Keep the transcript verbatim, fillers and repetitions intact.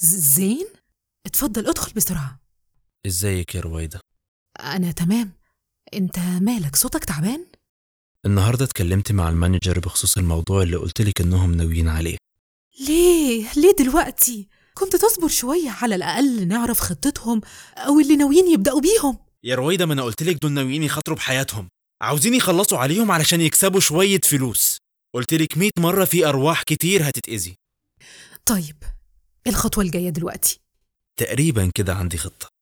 ز- زين، اتفضل ادخل بسرعة. ازيك يا رويدة؟ أنا تمام. أنت مالك صوتك تعبان؟ النهاردة اتكلمت مع المانجر بخصوص الموضوع اللي قلتلك انهم ناويين عليه. ليه؟ ليه دلوقتي؟ كنت تصبر شوية على الأقل نعرف خطتهم أو اللي ناويين يبدأوا بيهم. يا رويدة، ما انا قلتلك دول ناويين يخاطروا بحياتهم، عاوزين يخلصوا عليهم علشان يكسبوا شوية فلوس. قلتلك مئة مرة في أرواح كتير هتتأذي. طيب، الخطوة الجاية دلوقتي؟ تقريبا كده عندي خطة.